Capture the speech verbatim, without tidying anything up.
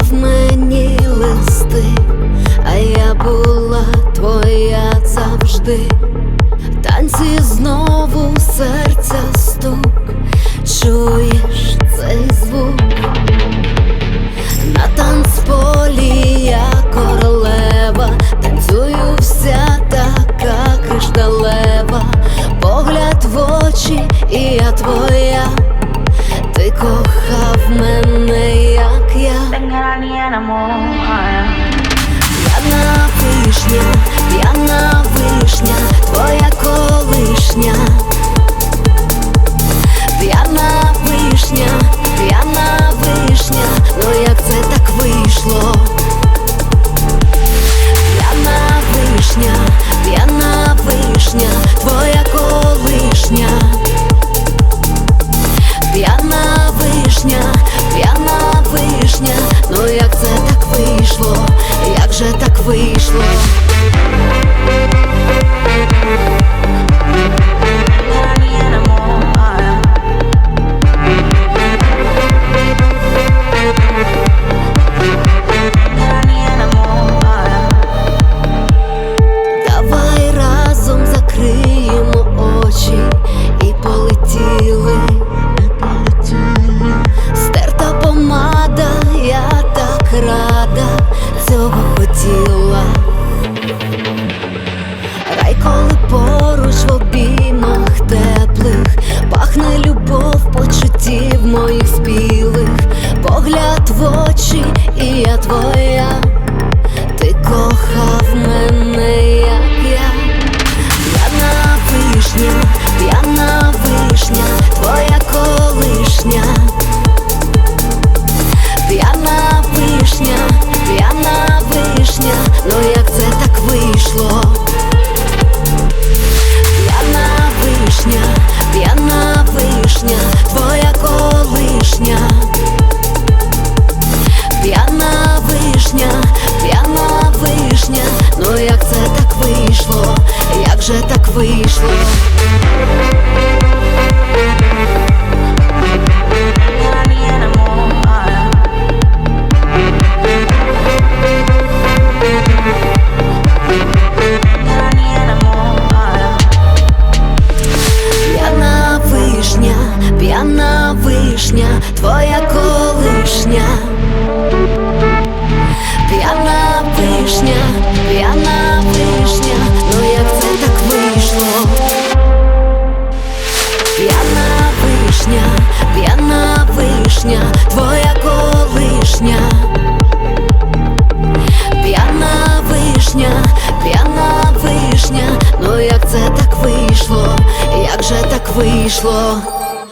писав мені листи, а я була твоя завжди. Танці знову серця стук, чуєш цей звук? На танцполі я королева, танцюю вся така кришталева. Погляд в очі, і я твоя. Ти кохав мене, як я. П'яна вишня, п'яна вишня, твоя колишня. П'яна вишня, п'яна вишня, ну як це так вийшло? П'яна вишня, п'яна вишня, твоя колишня. П'яна вишня, п'яна вишня, ну як це так вийшло? Як же так вийшло? Давай разом закриємо очі і полетіли. Стерта помада, я так рада, цього хотіла. Рай, коли поруч в обіймах теплих, пахне любов почуттів моїх спілих. Погляд в очі, і я твоя. Ти кохав мене, як я. П'яна вишня, п'яна вишня, твоя колишня. П'яна вишня, п'яна вишня, ну як це так вийшло? П'яна вишня, п'яна вишня, твоя колишня. П'яна вишня, п'яна вишня, ну як це так вийшло? Як же так вийшло? П'яна вишня, п'яна вишня, твоя колишня. П'яна вишня, п'яна вишня, ну як це так вийшло? П'яна вишня, п'яна вишня, твоя колишня. П'яна вишня, п'яна вишня, ну як це так вийшло? Як же так вийшло?